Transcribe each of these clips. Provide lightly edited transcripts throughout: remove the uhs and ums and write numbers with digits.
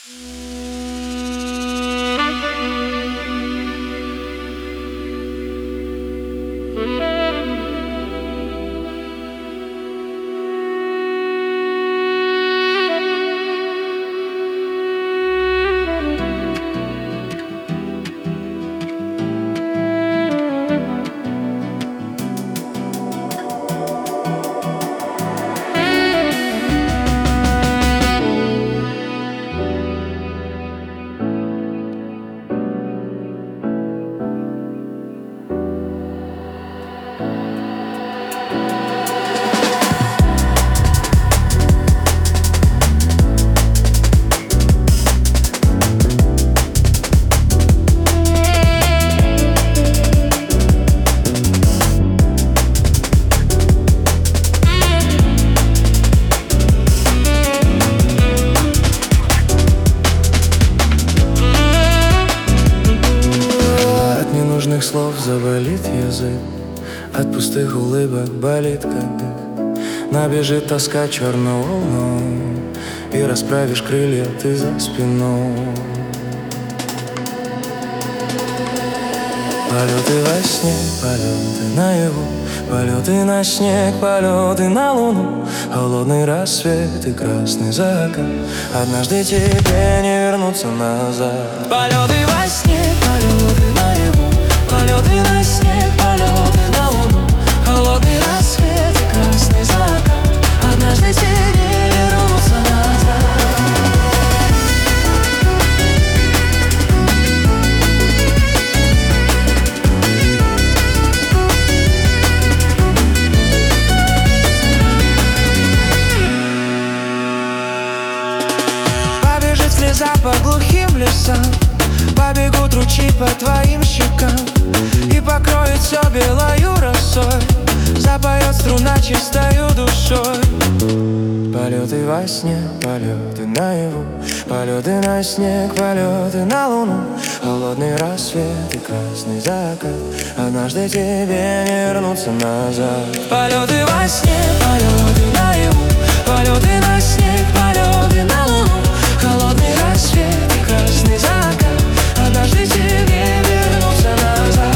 Слов заболит язык, от пустых улыбок болит как дых. Набежит тоска черную волну, и расправишь крылья ты за спину. Полеты во сне, полеты наяву, полеты на снег, полеты на луну. Холодный рассвет и красный закат, однажды тебе не вернуться назад. Полеты во сне, полеты наяву, полеты на снег, полеты на луну. Холодный рассвет и красный закат, однажды тебе вернуться назад. Побежит слеза по глухим лесам, побегут ручьи по твоим щекам, и покроет все белою росой, запоет струна чистою душой. Полеты во сне, полеты наяву, полеты на снег, полеты на луну. Холодный рассвет и красный закат, однажды тебе не вернуться назад. Полеты во сне, полеты наяву, полеты на снег, полеты на луну. Холодный рассвет и красный закат, однажды тебе вернуться назад.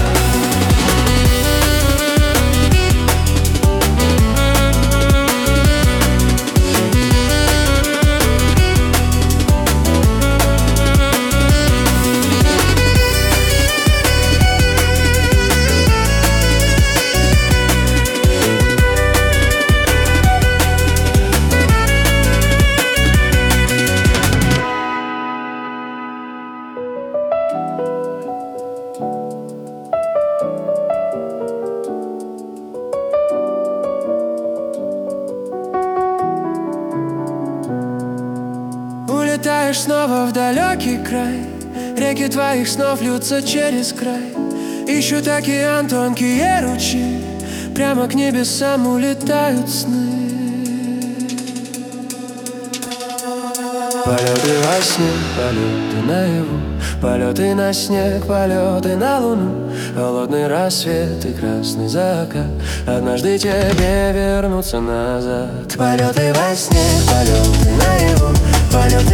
Улетаешь снова в далекий край, реки твоих снов льются через край. Ищут океан тонкие ручьи, прямо к небесам улетают сны. Полеты во сне, полеты наяву, полеты на снег, полеты на луну. Холодный рассвет и красный закат, однажды тебе вернуться назад. Полеты во сне, полеты наяву, полеты